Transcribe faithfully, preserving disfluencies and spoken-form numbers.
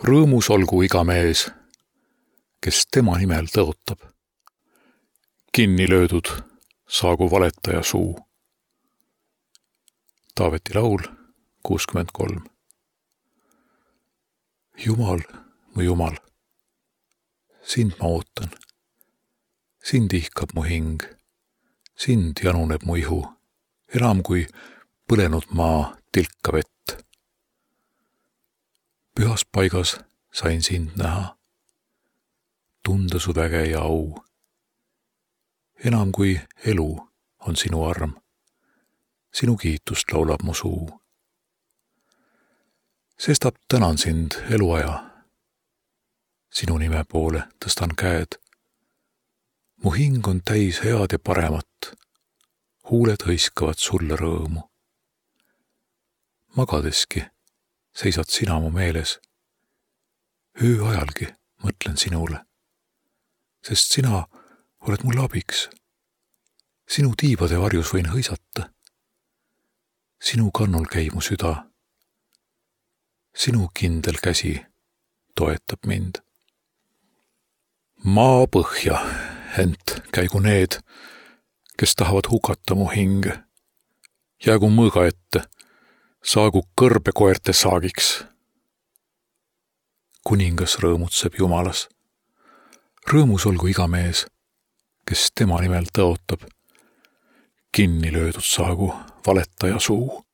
Rõõmus olgu iga mees, kes tema nimel tõotab. Kinni löödud saagu valetaja suu. Taaveti laul kuuskümmend kolm. Jumal, mu Jumal, sind ma ootan. Sind ihkab mu hing, sind januneb mu ihu, enam kui põlenud maa tilka vett. Pühas paigas sain sind näha, tunda su väge ja au. Enam kui elu on sinu arm, sinu kiitust laulab mu suu. Sestap tänan sind eluaja, sinu nime poole tõstan käed. Mu hing on täis head ja paremat, huuled hõiskavad sulle rõõmu. Magadeski seisad sina mu meeles, öö ajalgi mõtlen sinule, sest sina oled mul abiks. Sinu tiibade varjus võin hõisata, sinu kannul käib mu süda, sinu kindel käsi toetab mind. Maa põhja, ent käigu need, kes tahavad hukata mu hinge. Jäägu mõõga ette, saagu kõrbekoerte saagiks. Kuningas rõõmutseb Jumalas. Rõõmus olgu iga mees, kes tema nimel tõotab. Kinni löödud saagu valetaja suu.